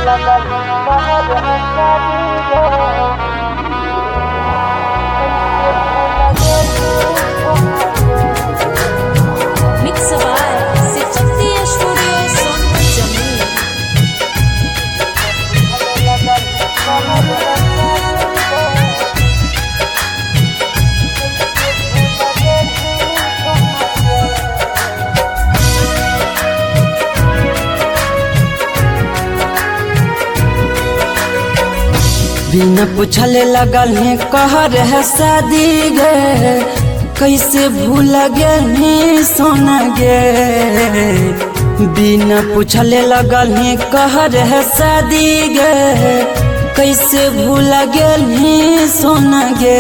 Mix by Sifty Studio Son Jamil. बिना पूछले लगल है कहर है शादी गे, कैसे भूल गए सोना गे। बिना पूछले लगल है कहर है शादी गे, कैसे भूल गए सोना गे।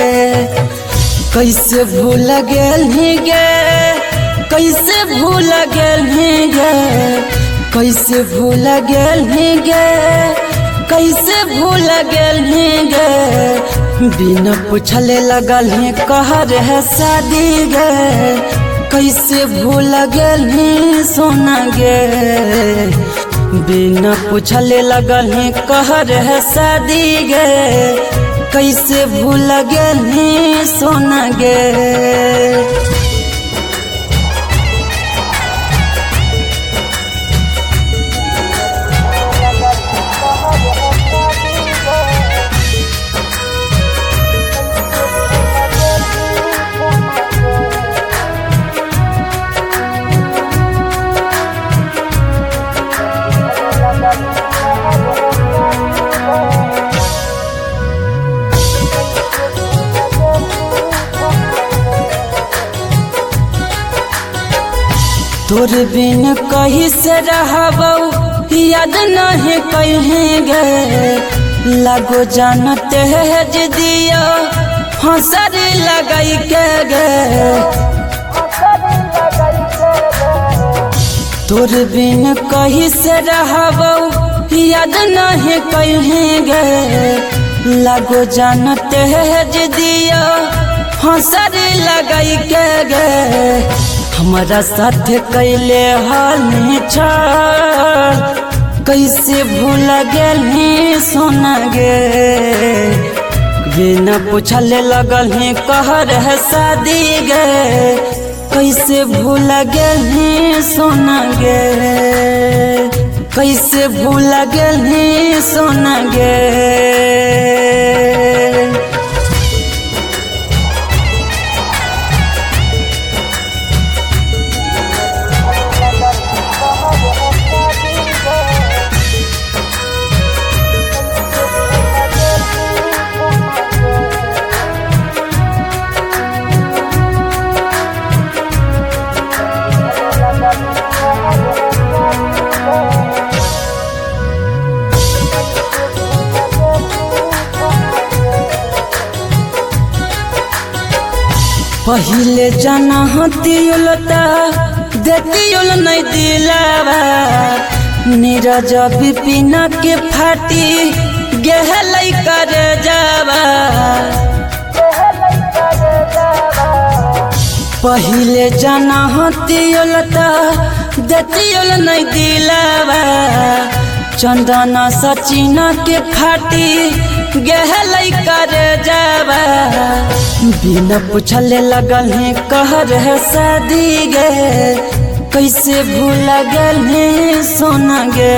कैसे भूल गए गे, कैसे भूल गए गे, कैसे भूल गए गे, कैसे भूल गए गे। बिना पूछले लगल है कहर है शादी गे, कैसे भूल गए सोना गे। बिना पूछले लगल है कहर है शादी गे, कैसे भूल गए सोना गे। तोर बिन कहीं से रहबऊ याद नहीं कहीं गे। लगो जानते है दिया हंसर लगाई के गे। तोर बिन कहीं से रहबऊ याद नहीं कहीं गे। लगो जानते है दिया हंसर लगाई के गे। हमारा साथ कैले हाल छल, कैसे भूल गए सोना गे। बिना पूछले लगल है कहर है शादी गे, कैसे भूल गए सोना गे। कैसे भूल गए सोना गे। पहिले जाना हतियुलता देतियुल नहीं दिलावा। नीरज बिपिना के फाटी गहलई कर जावा। पहिले जाना हतियुलता देतियुल नहीं दिलावा। चंदना सचिना के फाटी गहलई कर जावा। बिना पूछले लगल है कहर है शादी गे, कैसे भूल गए सोना गे।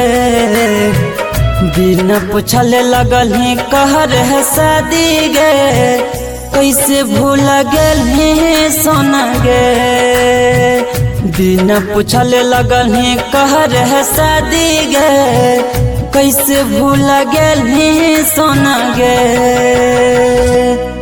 बिना पूछले लगल है कहर है शादी गे, कैसे भूल गए सोना गे। बिना पूछले लगल है कहर है शादी गे, कैसे भूल गए सोना गे।